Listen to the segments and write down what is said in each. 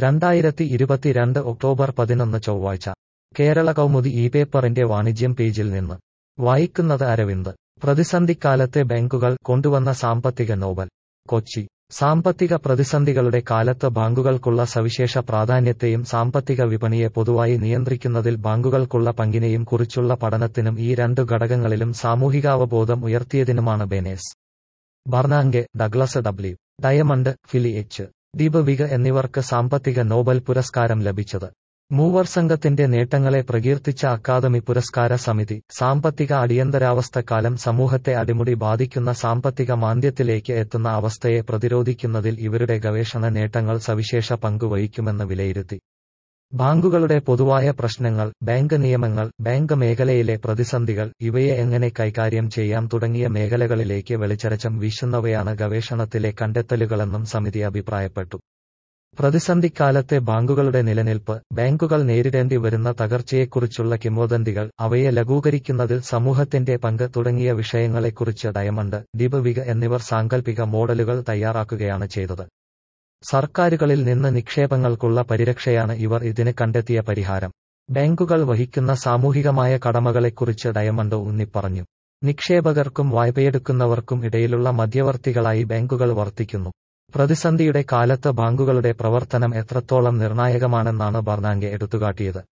2022 October 11 ചൊവ്വാഴ്ച കേരള കൗമുദി പേപ്പറിന്റെ വാണിജ്യം പേജിൽ നിന്ന് വായിക്കുന്നത് അരവിന്ദ്. പ്രതിസന്ധിക്കാലത്തെ ബാങ്കുകൾ കൊണ്ടുവന്ന സാമ്പത്തിക നോബൽ. കൊച്ചി. സാമ്പത്തിക പ്രതിസന്ധികളുടെ കാലത്ത് ബാങ്കുകൾക്കുള്ള സവിശേഷ പ്രാധാന്യത്തെയും സാമ്പത്തിക വിപണിയെ പൊതുവായി നിയന്ത്രിക്കുന്നതിൽ ബാങ്കുകൾക്കുള്ള പങ്കിനെയും കുറിച്ചുള്ള പഠനത്തിനും ഈ രണ്ടു ഘടകങ്ങളിലും സാമൂഹികാവബോധം ഉയർത്തിയതിനുമാണ് Benes Bernanke, Douglas W. Diamond, Philip H. Dybvig എന്നിവർക്ക് സാമ്പത്തിക നോബൽ പുരസ്കാരം ലഭിച്ചത്. മൂവർ സംഘത്തിന്റെ നേട്ടങ്ങളെ പ്രകീർത്തിച്ച അക്കാദമി പുരസ്കാര സമിതി, സാമ്പത്തിക അടിയന്തരാവസ്ഥക്കാലം സമൂഹത്തെ അടിമുടി ബാധിക്കുന്ന സാമ്പത്തിക മാന്ദ്യത്തിലേക്ക് എത്തുന്ന അവസ്ഥയെ പ്രതിരോധിക്കുന്നതിൽ ഇവരുടെ ഗവേഷണ നേട്ടങ്ങൾ സവിശേഷ പങ്ക് വഹിക്കുമെന്ന് വിലയിരുത്തി. ബാങ്കുകളുടെ പൊതുവായ പ്രശ്നങ്ങൾ, ബാങ്ക് നിയമങ്ങൾ, ബാങ്ക് മേഖലയിലെ പ്രതിസന്ധികൾ, ഇവയെ എങ്ങനെ കൈകാര്യം ചെയ്യാം തുടങ്ങിയ മേഖലകളിലേക്ക് വെളിച്ചെറച്ചം വീശുന്നവയാണ് ഗവേഷണത്തിലെ കണ്ടെത്തലുകളെന്നും സമിതി അഭിപ്രായപ്പെട്ടു. പ്രതിസന്ധിക്കാലത്തെ ബാങ്കുകളുടെ നിലനിൽപ്പ്, ബാങ്കുകൾ നേരിടേണ്ടി വരുന്ന തകർച്ചയെക്കുറിച്ചുള്ള കിംവദന്തികൾ, അവയെ ലഘൂകരിക്കുന്നതിൽ സമൂഹത്തിന്റെ പങ്ക് തുടങ്ങിയ വിഷയങ്ങളെക്കുറിച്ച് ഡയമണ്ട്, ദീപവിക എന്നിവർ സാങ്കൽപ്പിക മോഡലുകൾ തയ്യാറാക്കുകയാണ് ചെയ്തത്. സർക്കാരുകളിൽ നിന്ന് നിക്ഷേപങ്ങൾക്കുള്ള പരിരക്ഷയാണ് ഇവർ ഇതിന് കണ്ടെത്തിയ പരിഹാരം. ബാങ്കുകൾ വഹിക്കുന്ന സാമൂഹികമായ കടമകളെക്കുറിച്ച് ഡയമണ്ട് ഊന്നിപ്പറഞ്ഞു. നിക്ഷേപകർക്കും വായ്പയെടുക്കുന്നവർക്കും ഇടയിലുള്ള മധ്യവർത്തികളായി ബാങ്കുകൾ വർത്തിക്കുന്നു. പ്രതിസന്ധിയുടെ കാലത്ത് ബാങ്കുകളുടെ പ്രവർത്തനം എത്രത്തോളം നിർണായകമാണെന്നാണ് ബർണാങ്കെ എടുത്തുകാട്ടിയത്.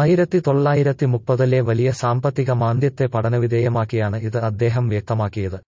1930-ലെ വലിയ സാമ്പത്തിക മാന്ദ്യത്തെ പഠനവിധേയമാക്കിയാണ് ഇത് അദ്ദേഹം വ്യക്തമാക്കിയത്.